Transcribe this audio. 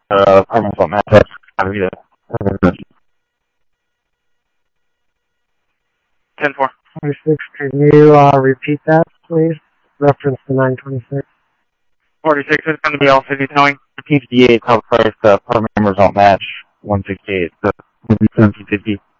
Apartments don't match. That's gotta be the 10-4. 46, can you repeat that, please? Reference to 926. 46 is going to be all city towing. PGA top price, apartment numbers don't match. 168. So maybe 1750.